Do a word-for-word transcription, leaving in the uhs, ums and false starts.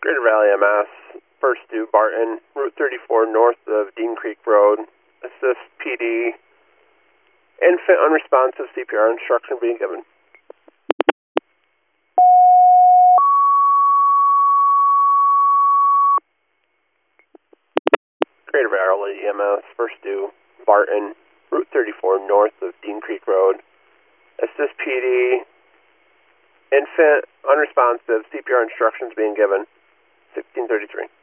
Greater Valley M S, first due Barton, Route thirty-four north of Dean Creek Road. Assist P D. Infant unresponsive, C P R instruction being given. Greater Valley E M S, first due Barton, Route thirty-four north of Dean Creek Road. Assist P D. Infant unresponsive, C P R instructions being given. sixteen thirty-three.